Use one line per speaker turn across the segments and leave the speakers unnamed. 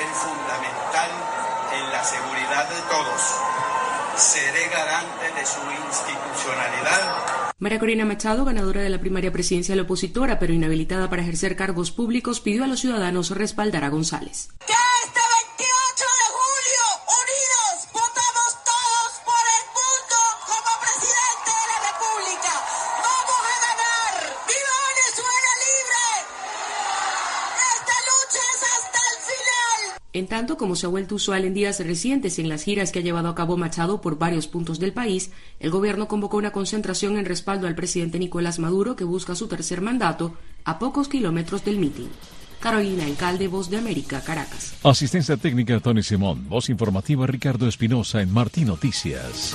fundamental en la seguridad de todos. Seré garante de su institucionalidad.
María Corina Machado, ganadora de la primaria presidencial opositora, pero inhabilitada para ejercer cargos públicos, pidió a los ciudadanos respaldar a González.
¡Que este 28 de julio, unidos, votamos todos por el mundo como presidente de la República! ¡Vamos a ganar! ¡Viva Venezuela libre! ¡Esta lucha es hasta el final!
En tanto, como se ha vuelto usual en días recientes en las giras que ha llevado a cabo Machado por varios puntos del país, el gobierno convocó una concentración en respaldo al presidente Nicolás Maduro, que busca su tercer mandato, a pocos kilómetros del mitin. Carolina Alcalde, Voz de América, Caracas.
Asistencia técnica Tony Simón, voz informativa Ricardo Espinosa en Martí Noticias.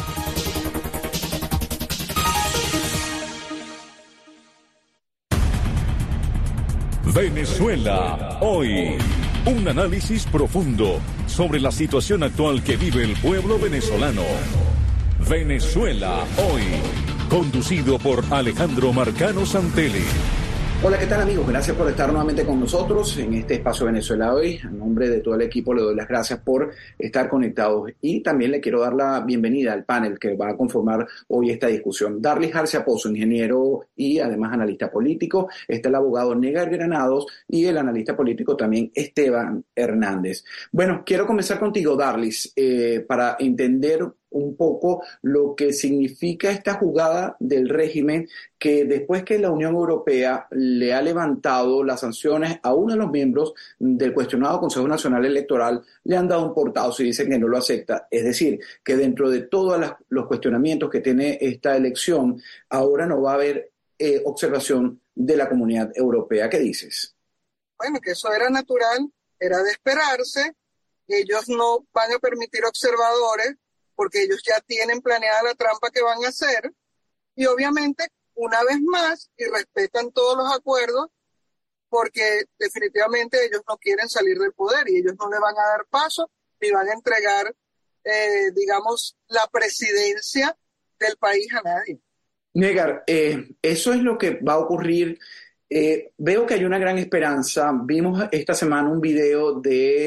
Venezuela hoy. Un análisis profundo sobre la situación actual que vive el pueblo venezolano. Venezuela hoy. Conducido por Alejandro Marcano Santelli.
Hola, ¿qué tal amigos? Gracias por estar nuevamente con nosotros en este espacio Venezuela hoy. En nombre de todo el equipo le doy las gracias por estar conectados y también le quiero dar la bienvenida al panel que va a conformar hoy esta discusión. Darlis Jarcia Pozo, ingeniero y además analista político. Está el abogado Negar Granados y el analista político también Esteban Hernández. Bueno, quiero comenzar contigo, Darlis, para entender un poco lo que significa esta jugada del régimen que después que la Unión Europea le ha levantado las sanciones a uno de los miembros del cuestionado Consejo Nacional Electoral, le han dado un portazo y dicen que no lo acepta. Es decir, que dentro de todos los cuestionamientos que tiene esta elección, ahora no va a haber observación de la Comunidad Europea. ¿Qué dices?
Bueno, que eso era natural, era de esperarse. Ellos no van a permitir observadores porque ellos ya tienen planeada la trampa que van a hacer y obviamente una vez más y respetan todos los acuerdos porque definitivamente ellos no quieren salir del poder y ellos no le van a dar paso ni van a entregar, digamos, la presidencia del país a nadie.
Negar, eso es lo que va a ocurrir. Veo que hay una gran esperanza. Vimos esta semana un video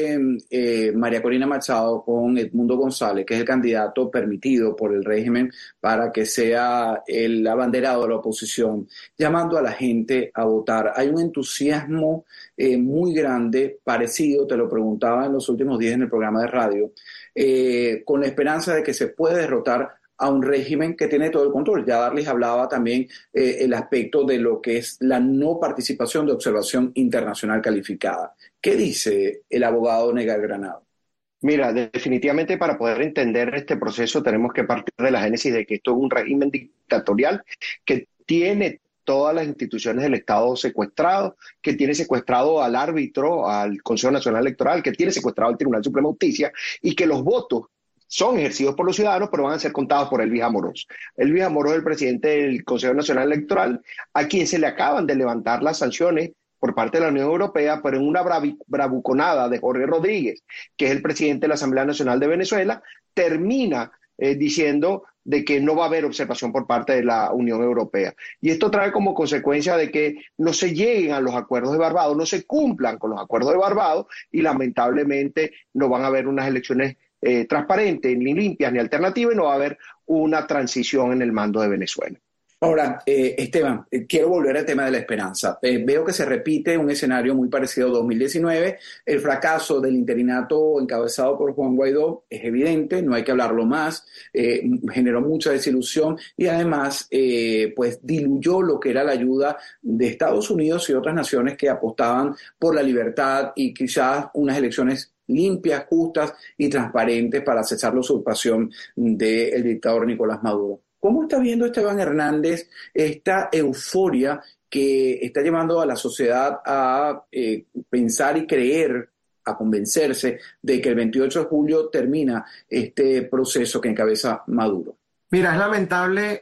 de María Corina Machado con Edmundo González, que es el candidato permitido por el régimen para que sea el abanderado de la oposición, llamando a la gente a votar. Hay un entusiasmo muy grande, parecido, te lo preguntaba en los últimos días en el programa de radio, con la esperanza de que se puede derrotar a un régimen que tiene todo el control. Ya Darlis hablaba también el aspecto de lo que es la no participación de observación internacional calificada. ¿Qué dice el abogado Negar Granado?
Mira, definitivamente para poder entender este proceso tenemos que partir de la génesis de que esto es un régimen dictatorial que tiene todas las instituciones del Estado secuestrado, que tiene secuestrado al árbitro, al Consejo Nacional Electoral, que tiene secuestrado al Tribunal Supremo de Justicia y que los votos son ejercidos por los ciudadanos, pero van a ser contados por Elvis Amorós. Elvis Amorós es el presidente del Consejo Nacional Electoral, a quien se le acaban de levantar las sanciones por parte de la Unión Europea, pero en una bravuconada de Jorge Rodríguez, que es el presidente de la Asamblea Nacional de Venezuela, termina diciendo de que no va a haber observación por parte de la Unión Europea. Y esto trae como consecuencia de que no se lleguen a los acuerdos de Barbados, no se cumplan con los acuerdos de Barbados y lamentablemente no van a haber unas elecciones transparentes, ni limpias, ni alternativas, y no va a haber una transición en el mando de Venezuela.
Ahora, Esteban, quiero volver al tema de la esperanza. Veo que se repite un escenario muy parecido a 2019. El fracaso del interinato encabezado por Juan Guaidó es evidente, no hay que hablarlo más, generó mucha desilusión y además pues diluyó lo que era la ayuda de Estados Unidos y otras naciones que apostaban por la libertad y quizás unas elecciones limpias, justas y transparentes para cesar la usurpación del dictador Nicolás Maduro. ¿Cómo está viendo Esteban Hernández esta euforia que está llevando a la sociedad a pensar y creer, a convencerse de que el 28 de julio termina este proceso que encabeza Maduro?
Mira, es lamentable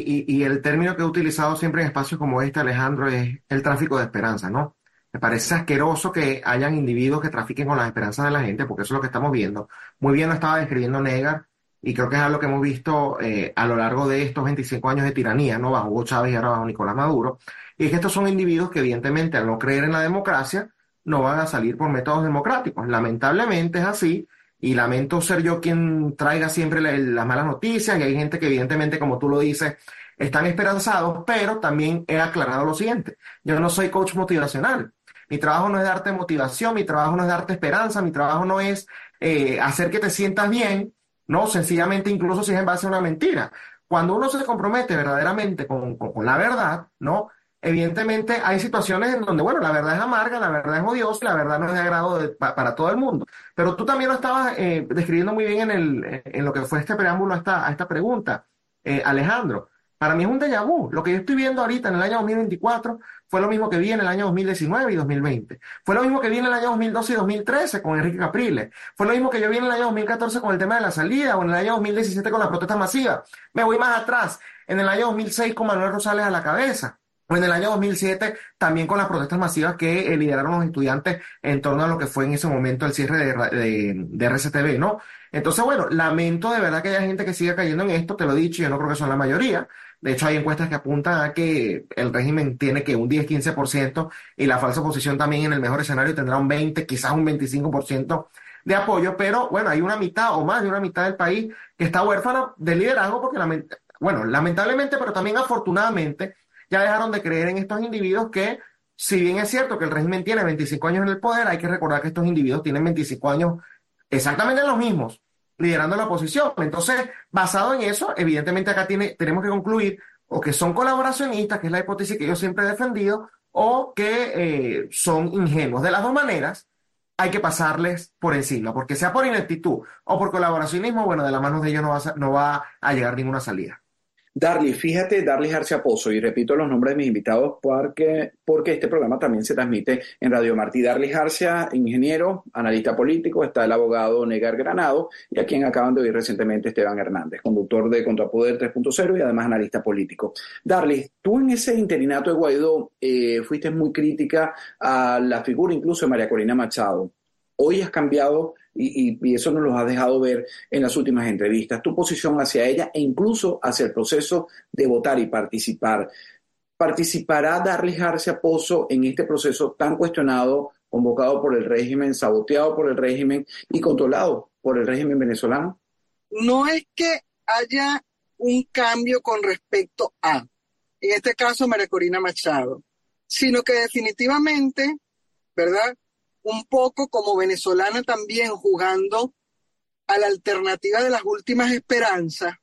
y el término que he utilizado siempre en espacios como este, Alejandro, es el tráfico de esperanza, ¿no? Me parece asqueroso que hayan individuos que trafiquen con las esperanzas de la gente, porque eso es lo que estamos viendo. Muy bien lo estaba describiendo Negar, y creo que es algo que hemos visto a lo largo de estos 25 años de tiranía, ¿no? Bajo Hugo Chávez y ahora bajo Nicolás Maduro. Y es que estos son individuos que evidentemente al no creer en la democracia, no van a salir por métodos democráticos. Lamentablemente es así, y lamento ser yo quien traiga siempre las malas noticias, y hay gente que evidentemente, como tú lo dices, están esperanzados, pero también he aclarado lo siguiente: yo no soy coach motivacional. Mi trabajo no es darte motivación, mi trabajo no es darte esperanza, mi trabajo no es hacer que te sientas bien, no, sencillamente, incluso si es en base a una mentira. Cuando uno se compromete verdaderamente con la verdad, ¿no? Evidentemente hay situaciones en donde, bueno, la verdad es amarga, la verdad es odiosa, la verdad no es de agrado para todo el mundo. Pero tú también lo estabas describiendo muy bien en lo que fue este preámbulo a esta pregunta, Alejandro. Para mí es un déjà vu. Lo que yo estoy viendo ahorita en el año 2024 fue lo mismo que vi en el año 2019 y 2020. Fue lo mismo que vi en el año 2012 y 2013 con Enrique Capriles. Fue lo mismo que yo vi en el año 2014 con el tema de la salida, o en el año 2017 con la protesta masiva. Me voy más atrás, en el año 2006 con Manuel Rosales a la cabeza. O en el año 2007 también con las protestas masivas que lideraron los estudiantes en torno a lo que fue en ese momento el cierre de RCTV, ¿no? Entonces, bueno, lamento de verdad que haya gente que siga cayendo en esto, te lo he dicho, yo no creo que son la mayoría. De hecho, hay encuestas que apuntan a que el régimen tiene que un 10-15%, y la falsa oposición también en el mejor escenario tendrá un 20, quizás un 25% de apoyo, pero bueno, hay una mitad o más de una mitad del país que está huérfana de liderazgo porque, bueno, lamentablemente, pero también afortunadamente, ya dejaron de creer en estos individuos que, si bien es cierto que el régimen tiene 25 años en el poder, hay que recordar que estos individuos tienen 25 años exactamente los mismos, liderando la oposición. Entonces, basado en eso, evidentemente acá tenemos que concluir o que son colaboracionistas, que es la hipótesis que yo siempre he defendido, o que son ingenuos. De las dos maneras, hay que pasarles por encima, porque sea por ineptitud o por colaboracionismo, bueno, de las manos de ellos no va a llegar ninguna salida.
Darly, fíjate, Darly Jarcia Pozo, y repito los nombres de mis invitados porque este programa también se transmite en Radio Martí. Darly Jarcia, ingeniero, analista político, está el abogado Negar Granado, y a quien acaban de oír recientemente Esteban Hernández, conductor de Contrapoder 3.0 y además analista político. Darly, tú en ese interinato de Guaidó fuiste muy crítica a la figura incluso de María Corina Machado. Hoy has cambiado y eso nos lo has dejado ver en las últimas entrevistas, tu posición hacia ella e incluso hacia el proceso de votar y participar. ¿Participará Darly Jarcia Pozo en este proceso tan cuestionado, convocado por el régimen, saboteado por el régimen y controlado por el régimen venezolano?
No es que haya un cambio con respecto a, en este caso, María Corina Machado, sino que definitivamente, ¿verdad?, un poco como venezolana también jugando a la alternativa de las últimas esperanzas,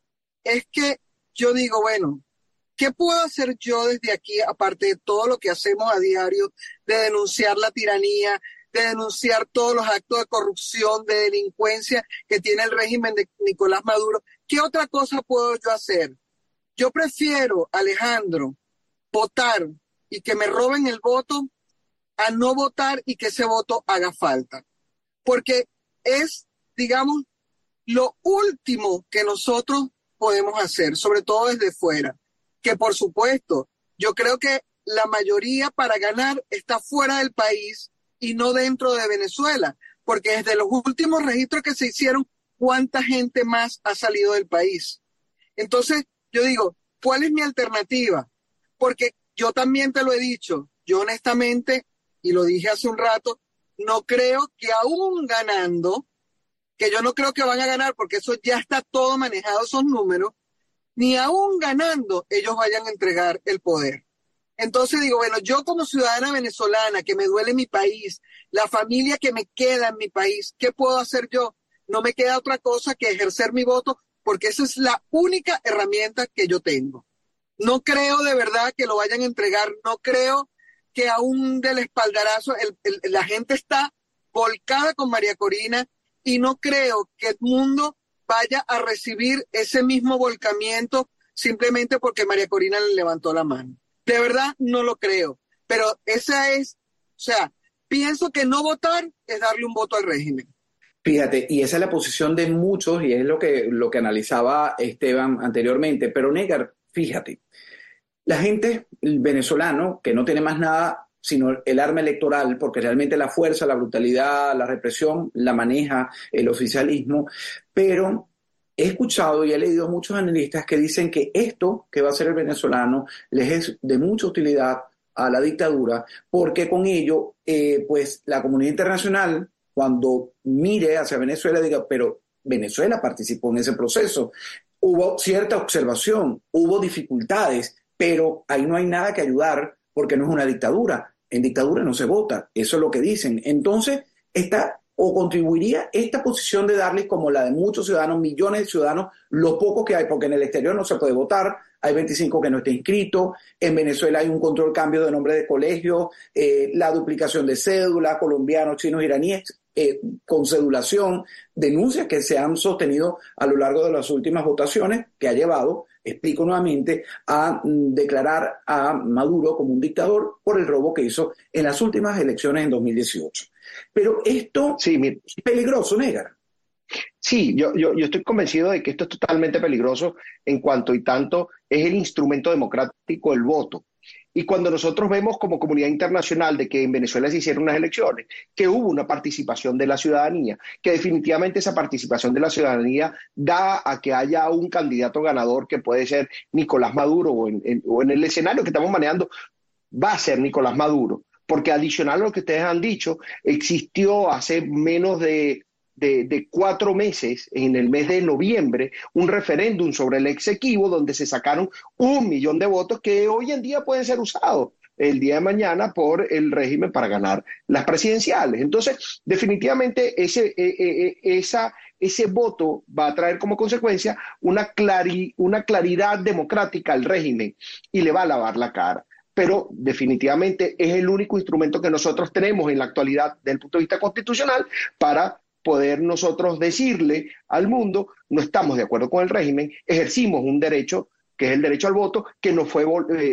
es que yo digo, bueno, ¿qué puedo hacer yo desde aquí, aparte de todo lo que hacemos a diario, de denunciar la tiranía, de denunciar todos los actos de corrupción, de delincuencia que tiene el régimen de Nicolás Maduro? ¿Qué otra cosa puedo yo hacer? Yo prefiero, Alejandro, votar y que me roben el voto a no votar y que ese voto haga falta. Porque es, digamos, lo último que nosotros podemos hacer, sobre todo desde fuera. Que por supuesto, yo creo que la mayoría para ganar está fuera del país y no dentro de Venezuela. Porque desde los últimos registros que se hicieron, ¿cuánta gente más ha salido del país? Entonces, yo digo, ¿cuál es mi alternativa? Porque yo también te lo he dicho, yo honestamente, y lo dije hace un rato, no creo que aún ganando, que yo no creo que van a ganar porque eso ya está todo manejado, esos números, ni aún ganando ellos vayan a entregar el poder. Entonces digo, bueno, yo como ciudadana venezolana, que me duele mi país, la familia que me queda en mi país, ¿qué puedo hacer yo? No me queda otra cosa que ejercer mi voto, porque esa es la única herramienta que yo tengo. No creo de verdad que lo vayan a entregar, no creo que aún del espaldarazo, la gente está volcada con María Corina y no creo que el mundo vaya a recibir ese mismo volcamiento simplemente porque María Corina le levantó la mano. De verdad no lo creo, pero esa es, o sea, pienso que no votar es darle un voto al régimen.
Fíjate, y esa es la posición de muchos y es lo que analizaba Esteban anteriormente, pero Negar, fíjate, la gente, el venezolano, que no tiene más nada sino el arma electoral, porque realmente la fuerza, la brutalidad, la represión la maneja el oficialismo, pero he escuchado y he leído muchos analistas que dicen que esto que va a hacer el venezolano les es de mucha utilidad a la dictadura, porque con ello, pues la comunidad internacional, cuando mire hacia Venezuela, diga, pero Venezuela participó en ese proceso. Hubo cierta observación, hubo dificultades, pero ahí no hay nada que ayudar porque no es una dictadura. En dictadura no se vota, eso es lo que dicen. Entonces, contribuiría esta posición de Darlis como la de muchos ciudadanos, millones de ciudadanos, lo poco que hay, porque en el exterior no se puede votar, hay 25 que no están inscritos, en Venezuela hay un control cambio de nombre de colegio, la duplicación de cédulas, colombianos, chinos, iraníes, con cedulación, denuncias que se han sostenido a lo largo de las últimas votaciones, que ha llevado, explico nuevamente, a declarar a Maduro como un dictador por el robo que hizo en las últimas elecciones en 2018. Pero esto es peligroso, Negar.
Sí, yo estoy convencido de que esto es totalmente peligroso en cuanto y tanto es el instrumento democrático el voto. Y cuando nosotros vemos como comunidad internacional de que en Venezuela se hicieron unas elecciones, que hubo una participación de la ciudadanía, que definitivamente esa participación de la ciudadanía da a que haya un candidato ganador que puede ser Nicolás Maduro o en el escenario que estamos manejando va a ser Nicolás Maduro. Porque adicional a lo que ustedes han dicho, existió hace menos de 4 meses, en el mes de noviembre, un referéndum sobre el exequivo donde se sacaron 1 millón de votos que hoy en día pueden ser usados el día de mañana por el régimen para ganar las presidenciales. Entonces, definitivamente ese voto va a traer como consecuencia una claridad democrática al régimen y le va a lavar la cara. Pero definitivamente es el único instrumento que nosotros tenemos en la actualidad desde el punto de vista constitucional para poder nosotros decirle al mundo, no estamos de acuerdo con el régimen, ejercimos un derecho, que es el derecho al voto, que no fue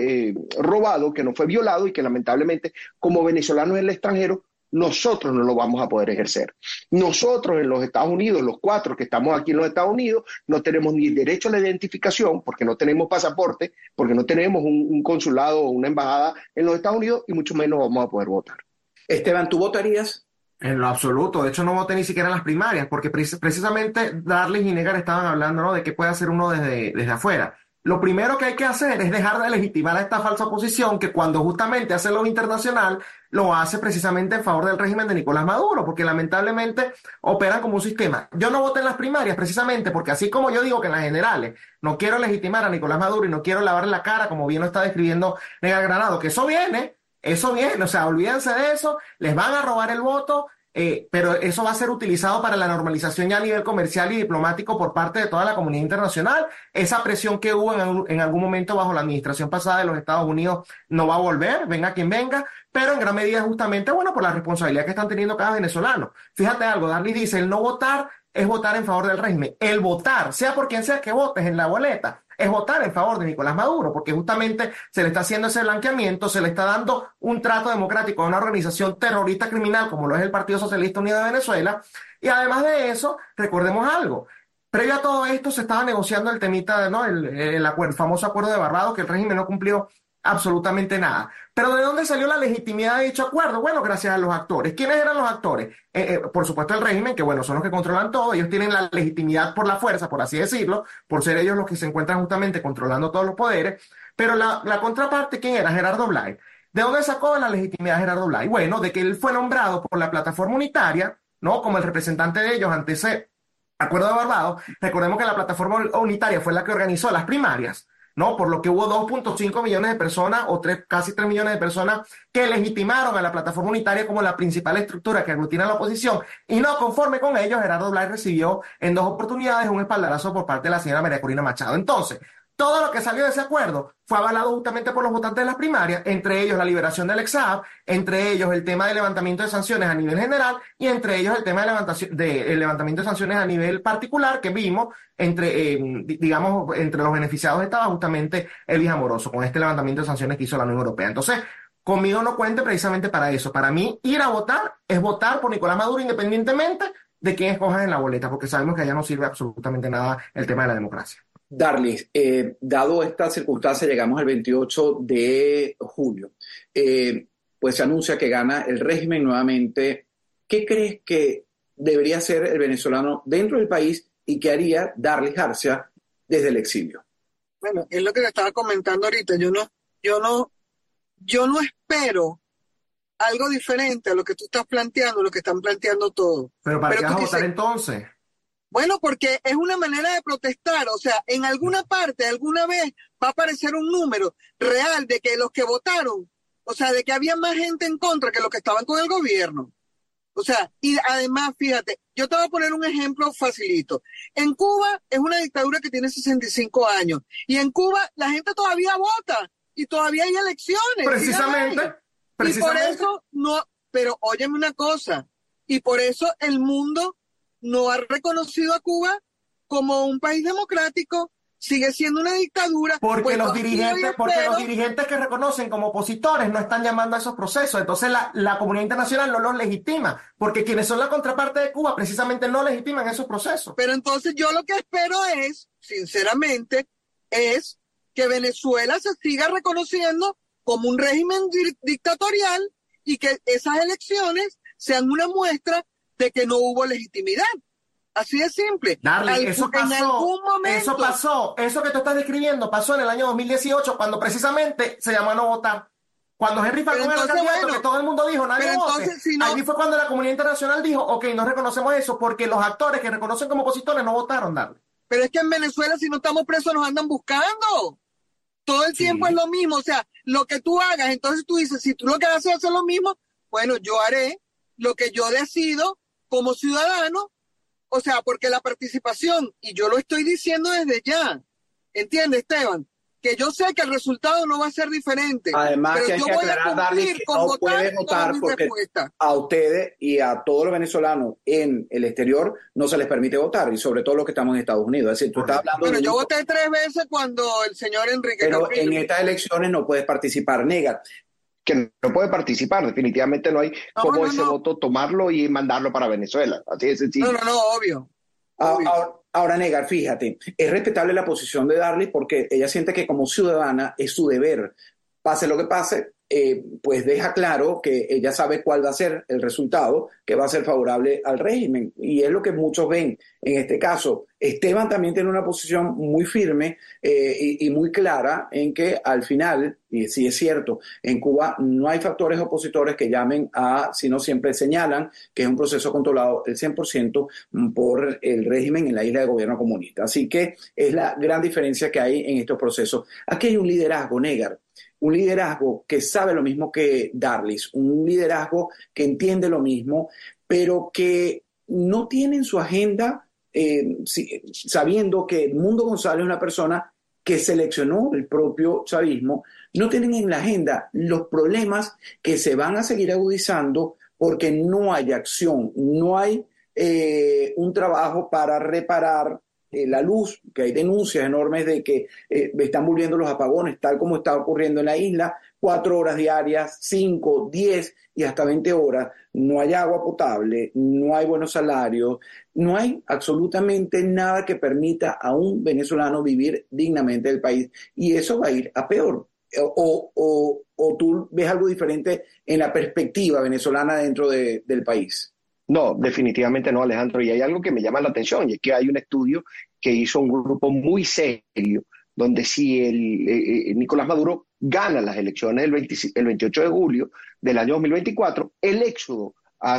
robado, que no fue violado y que lamentablemente como venezolanos en el extranjero nosotros no lo vamos a poder ejercer. Nosotros en los Estados Unidos, los 4 que estamos aquí en los Estados Unidos, no tenemos ni derecho a la identificación porque no tenemos pasaporte, porque no tenemos un consulado o una embajada en los Estados Unidos y mucho menos vamos a poder votar.
Esteban, ¿tú votarías?
En lo absoluto, de hecho no voté ni siquiera en las primarias, porque precisamente Darlis y Negar estaban hablando, ¿no?, de qué puede hacer uno desde afuera. Lo primero que hay que hacer es dejar de legitimar a esta falsa oposición que cuando justamente hace lo internacional lo hace precisamente en favor del régimen de Nicolás Maduro, porque lamentablemente operan como un sistema. Yo no voté en las primarias precisamente porque así como yo digo que en las generales no quiero legitimar a Nicolás Maduro y no quiero lavarle la cara como bien lo está describiendo Negar Granado, que eso viene, o sea, olvídense de eso, les van a robar el voto. Pero eso va a ser utilizado para la normalización ya a nivel comercial y diplomático por parte de toda la comunidad internacional. Esa presión que hubo en algún momento bajo la administración pasada de los Estados Unidos no va a volver, venga quien venga, pero en gran medida justamente, bueno, por la responsabilidad que están teniendo cada venezolano. Fíjate algo, Darlis dice, el no votar es votar en favor del régimen. El votar, sea por quien sea que votes en la boleta, es votar en favor de Nicolás Maduro, porque justamente se le está haciendo ese blanqueamiento, se le está dando un trato democrático a una organización terrorista criminal como lo es el Partido Socialista Unido de Venezuela. Y además de eso, recordemos algo. Previo a todo esto se estaba negociando el temita, ¿no?, el famoso acuerdo de Barbados, que el régimen no cumplió absolutamente nada. Pero ¿de dónde salió la legitimidad de dicho acuerdo? Bueno, gracias a los actores. ¿Quiénes eran los actores? Por supuesto el régimen, que bueno, son los que controlan todo. Ellos tienen la legitimidad por la fuerza, por así decirlo, por ser ellos los que se encuentran justamente controlando todos los poderes. Pero la contraparte, ¿quién era? Gerardo Blay. ¿De dónde sacó la legitimidad Gerardo Blay? Bueno, de que él fue nombrado por la plataforma unitaria, ¿no?, como el representante de ellos ante ese acuerdo de Barbados. Recordemos que la plataforma unitaria fue la que organizó las primarias, ¿no?, por lo que hubo 2.5 millones de personas o casi 3 millones de personas que legitimaron a la plataforma unitaria como la principal estructura que aglutina a la oposición, y no conforme con ello, Gerardo Blay recibió en 2 oportunidades un espaldarazo por parte de la señora María Corina Machado. Entonces, todo lo que salió de ese acuerdo fue avalado justamente por los votantes de las primarias, entre ellos la liberación del Exab, entre ellos el tema del levantamiento de sanciones a nivel general y entre ellos el tema del levantamiento de sanciones a nivel particular que vimos entre los beneficiados estaba justamente Elvis Amoroso con este levantamiento de sanciones que hizo la Unión Europea. Entonces, conmigo no cuente precisamente para eso. Para mí, ir a votar es votar por Nicolás Maduro independientemente de quién escojas en la boleta, porque sabemos que allá no sirve absolutamente nada el tema de la democracia.
Darlis, dado esta circunstancia, llegamos al 28 de julio, pues se anuncia que gana el régimen nuevamente. ¿Qué crees que debería hacer el venezolano dentro del país y qué haría Darlis García desde el exilio?
Bueno, es lo que le estaba comentando ahorita. Yo no yo no espero algo diferente a lo que tú estás planteando, lo que están planteando todos.
Pero ¿para qué vas a
tú
votar
dices,
entonces?
bueno, porque es una manera de protestar, o sea, en alguna parte, alguna vez va a aparecer un número real de que los que votaron, o sea, de que había más gente en contra que los que estaban con el gobierno. O sea, y además, fíjate, yo te voy a poner un ejemplo facilito. En Cuba es una dictadura que tiene 65 años y en Cuba la gente todavía vota y todavía hay elecciones.
Precisamente.
Y por eso no, pero óyeme una cosa, y por eso el mundo no ha reconocido a Cuba como un país democrático, sigue siendo una dictadura.
Porque
Pues
los
yo
dirigentes que reconocen como opositores no están llamando a esos procesos. Entonces la comunidad internacional no los legitima, porque quienes son la contraparte de Cuba precisamente no legitiman esos procesos.
Pero entonces yo lo que espero es, sinceramente, es que Venezuela se siga reconociendo como un régimen dictatorial y que esas elecciones sean una muestra de que no hubo legitimidad. Así de simple.
Darling, eso pasó,
en algún momento,
eso pasó, eso que tú estás describiendo pasó en el año 2018, cuando precisamente se llamó a no votar. Cuando Henry Falcón era el candidato, que todo el mundo dijo, nadie vote. Allí fue cuando la comunidad internacional dijo, ok, no reconocemos eso, porque los actores que reconocen como opositores no votaron, Darling.
Pero es que en Venezuela, si no estamos presos, nos andan buscando. Todo el tiempo es lo mismo, o sea, lo que tú hagas, entonces tú dices, si tú lo que haces es hacer lo mismo, bueno, yo haré lo que yo decido como ciudadano, o sea, porque la participación, y yo lo estoy diciendo desde ya, ¿entiendes, Esteban? Que yo sé que el resultado no va a ser diferente.
Además,
pero
que hay
yo
que
voy
aclarar,
a
Darly,
cumplir
que
con
no puede votar porque
respuesta.
a ustedes y a todos los venezolanos en el exterior no se les permite votar, y sobre todo los que estamos en Estados Unidos. Es decir, tú estás hablando
bueno, yo voté 3 veces cuando el señor Enrique
Pero
Capriles.
En estas elecciones no puedes participar, Negar.
Que no puede participar, definitivamente no hay cómo ese voto tomarlo y mandarlo para Venezuela. Así de sencillo.
No, obvio.
Ahora, Negar, fíjate, es respetable la posición de Darly porque ella siente que como ciudadana es su deber, pase lo que pase, pues deja claro que ella sabe cuál va a ser el resultado, que va a ser favorable al régimen, y es lo que muchos ven en este caso. Esteban también tiene una posición muy firme y muy clara en que al final, y sí es cierto, en Cuba no hay factores opositores que llamen a, sino siempre señalan que es un proceso controlado el 100% por el régimen en la isla de gobierno comunista. Así que es la gran diferencia que hay en estos procesos. Aquí hay un liderazgo, Negar. Un liderazgo que sabe lo mismo que Darlis, un liderazgo que entiende lo mismo, pero que no tiene en su agenda, sabiendo que Edmundo González es una persona que seleccionó el propio chavismo, no tienen en la agenda los problemas que se van a seguir agudizando porque no hay acción, no hay un trabajo para reparar la luz, que hay denuncias enormes de que están volviendo los apagones, tal como está ocurriendo en la isla, 4 horas diarias, 5, 10 y hasta 20 horas. No hay agua potable, no hay buenos salarios, no hay absolutamente nada que permita a un venezolano vivir dignamente del país. Y eso va a ir a peor. O tú ves algo diferente en la perspectiva venezolana dentro del país.
No, definitivamente no, Alejandro. Y hay algo que me llama la atención, y es que hay un estudio que hizo un grupo muy serio, donde si Nicolás Maduro gana las elecciones el 28 de julio del año 2024, el éxodo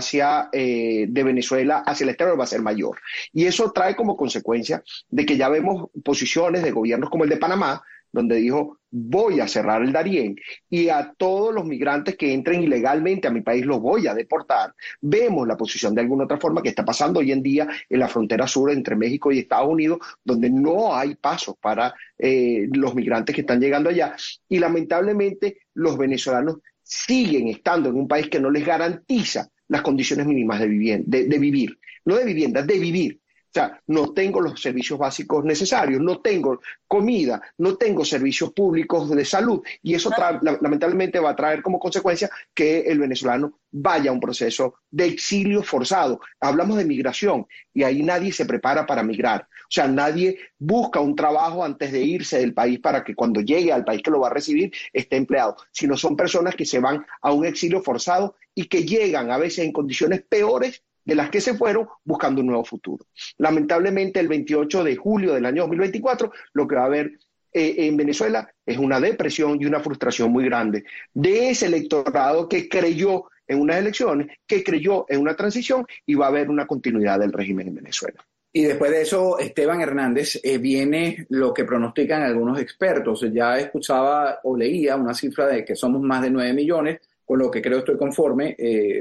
de Venezuela hacia el exterior va a ser mayor. Y eso trae como consecuencia de que ya vemos posiciones de gobiernos como el de Panamá, donde dijo, voy a cerrar el Darién y a todos los migrantes que entren ilegalmente a mi país los voy a deportar. Vemos la posición de alguna otra forma que está pasando hoy en día en la frontera sur entre México y Estados Unidos, donde no hay pasos para los migrantes que están llegando allá. Y lamentablemente los venezolanos siguen estando en un país que no les garantiza las condiciones mínimas de vivir, no de vivienda, de vivir. O sea, no tengo los servicios básicos necesarios, no tengo comida, no tengo servicios públicos de salud, y eso lamentablemente va a traer como consecuencia que el venezolano vaya a un proceso de exilio forzado. Hablamos de migración y ahí nadie se prepara para migrar. O sea, nadie busca un trabajo antes de irse del país para que cuando llegue al país que lo va a recibir esté empleado, sino son personas que se van a un exilio forzado y que llegan a veces en condiciones peores de las que se fueron buscando un nuevo futuro. Lamentablemente, el 28 de julio del año 2024, lo que va a haber en Venezuela es una depresión y una frustración muy grande de ese electorado que creyó en unas elecciones, que creyó en una transición y va a haber una continuidad del régimen en Venezuela.
Y después de eso, Esteban Hernández, viene lo que pronostican algunos expertos. Ya escuchaba o leía una cifra de que somos más de 9 millones, con lo que creo estoy conforme,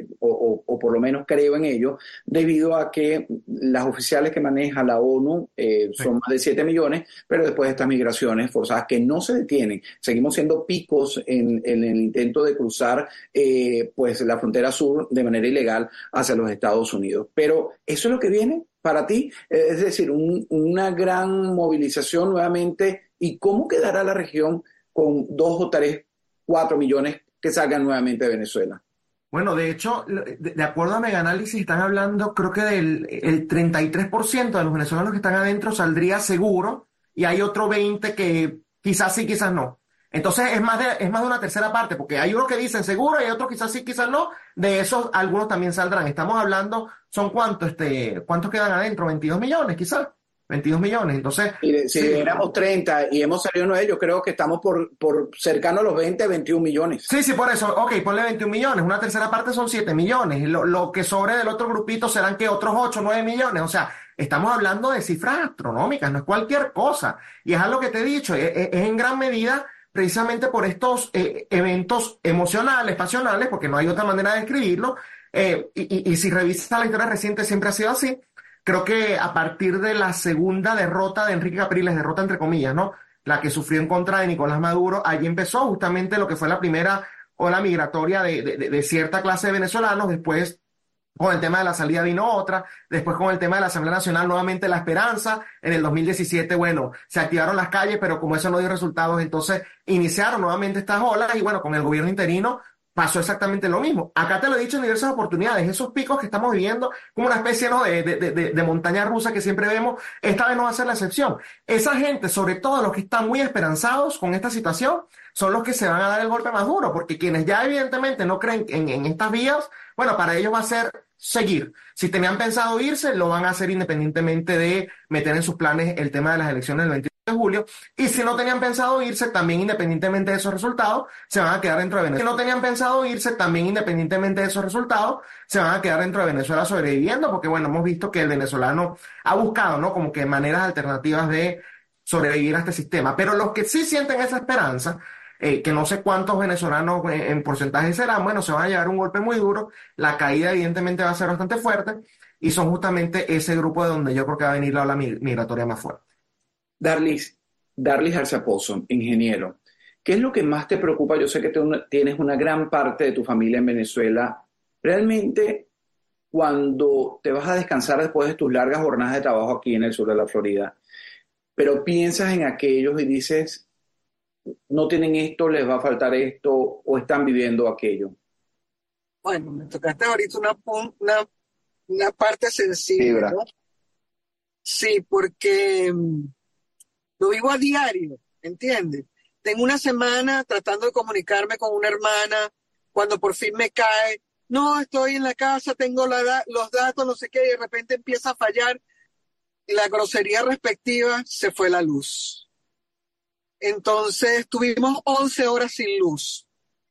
o por lo menos creo en ello, debido a que las oficiales que maneja la ONU son más de 7 millones, pero después de estas migraciones forzadas que no se detienen, seguimos siendo picos en el intento de cruzar pues la frontera sur de manera ilegal hacia los Estados Unidos. Pero eso es lo que viene para ti, es decir, una gran movilización nuevamente. ¿Y cómo quedará la región con 2 o 3, 4 millones que salgan nuevamente de Venezuela?
Bueno, de hecho, de acuerdo a Megaanálisis, están hablando, creo que el 33% de los venezolanos que están adentro saldría seguro, y hay otro 20% que quizás sí, quizás no. Entonces es más de una tercera parte, porque hay unos que dicen seguro y hay otros quizás sí, quizás no. De esos, algunos también saldrán. Estamos hablando, ¿son cuántos? ¿Cuántos quedan adentro? 22 millones, quizás. 22 millones, entonces...
Si éramos 30 y hemos salido 9, yo creo que estamos por cercano a los 20, 21 millones.
Sí, por eso, ok, ponle 21 millones, una tercera parte son 7 millones, lo que sobre del otro grupito serán que otros 8, 9 millones, o sea, estamos hablando de cifras astronómicas, no es cualquier cosa, y es algo que te he dicho, es en gran medida precisamente por estos eventos emocionales, pasionales, porque no hay otra manera de describirlo, y si revisas la historia reciente siempre ha sido así. Creo que a partir de la segunda derrota de Enrique Capriles, derrota entre comillas, ¿no? La que sufrió en contra de Nicolás Maduro, allí empezó justamente lo que fue la primera ola migratoria de cierta clase de venezolanos. Después, con el tema de la salida vino otra. Después, con el tema de la Asamblea Nacional, nuevamente la esperanza. En el 2017, bueno, se activaron las calles, pero como eso no dio resultados, entonces iniciaron nuevamente estas olas. Y bueno, con el gobierno interino pasó exactamente lo mismo. Acá te lo he dicho en diversas oportunidades, esos picos que estamos viviendo, como una especie, ¿no?, de montaña rusa que siempre vemos, esta vez no va a ser la excepción. Esa gente, sobre todo los que están muy esperanzados con esta situación, son los que se van a dar el golpe más duro, porque quienes ya evidentemente no creen en estas vías, bueno, para ellos va a ser seguir. Si tenían pensado irse, lo van a hacer independientemente de meter en sus planes el tema de las elecciones del 22 de julio, y si no tenían pensado irse, también independientemente de esos resultados, se van a quedar dentro de Venezuela. Si no tenían pensado irse, también independientemente de esos resultados, se van a quedar dentro de Venezuela sobreviviendo, porque bueno, hemos visto que el venezolano ha buscado, ¿no?, como que maneras alternativas de sobrevivir a este sistema. Pero los que sí sienten esa esperanza, que no sé cuántos venezolanos en porcentaje serán, bueno, se van a llevar un golpe muy duro, la caída evidentemente va a ser bastante fuerte, y son justamente ese grupo de donde yo creo que va a venir la ola migratoria más fuerte.
Darlis Arzaposo, ingeniero, ¿qué es lo que más te preocupa? Yo sé que tienes una gran parte de tu familia en Venezuela. Realmente, cuando te vas a descansar después de tus largas jornadas de trabajo aquí en el sur de la Florida, pero piensas en aquellos y dices, no tienen esto, les va a faltar esto, o están viviendo aquello.
Bueno, me tocaste ahorita una parte sensible, ¿no? Sí, porque lo vivo a diario, ¿entiendes? Tengo una semana tratando de comunicarme con una hermana, cuando por fin me cae, no, estoy en la casa, tengo los datos, no sé qué, y de repente empieza a fallar, y la grosería respectiva, se fue la luz. Entonces tuvimos 11 horas sin luz.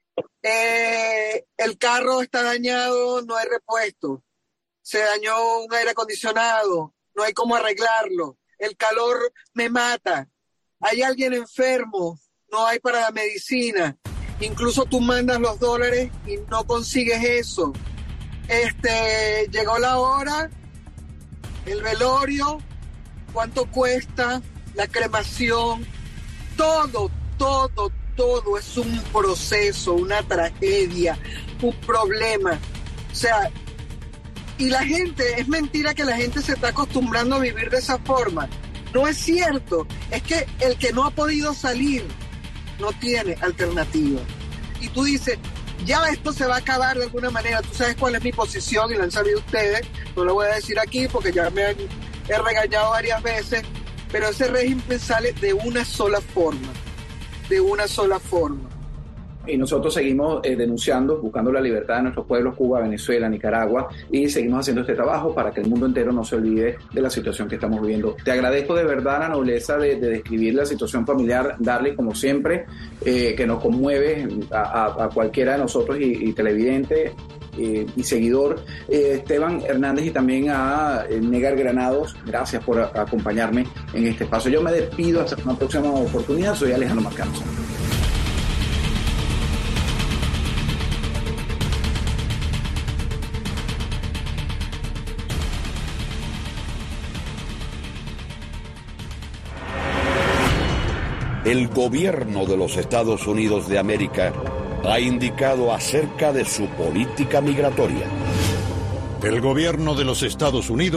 El carro está dañado, no hay repuesto. Se dañó un aire acondicionado, no hay cómo arreglarlo. El calor me mata. Hay alguien enfermo, no hay para la medicina. Incluso tú mandas los dólares y no consigues eso. Llegó la hora, el velorio, cuánto cuesta, la cremación, todo es un proceso, una tragedia, un problema. O sea, y la gente, es mentira que la gente se está acostumbrando a vivir de esa forma. No es cierto, es que el que no ha podido salir no tiene alternativa. Y tú dices, ya esto se va a acabar de alguna manera. Tú sabes cuál es mi posición y la han sabido ustedes, no lo voy a decir aquí porque ya he regañado varias veces, pero ese régimen sale de una sola forma,
Y nosotros seguimos denunciando, buscando la libertad de nuestros pueblos, Cuba, Venezuela, Nicaragua, y seguimos haciendo este trabajo para que el mundo entero no se olvide de la situación que estamos viviendo. Te agradezco de verdad la nobleza de describir la situación familiar, Darly, como siempre, que nos conmueve a cualquiera de nosotros y televidente y seguidor. Esteban Hernández y también a Negar Granados, gracias por acompañarme en este espacio. Yo me despido hasta una próxima oportunidad. Soy Alejandro Marcanzo.
El gobierno de los Estados Unidos de América ha indicado acerca de su política migratoria.
El gobierno de los Estados Unidos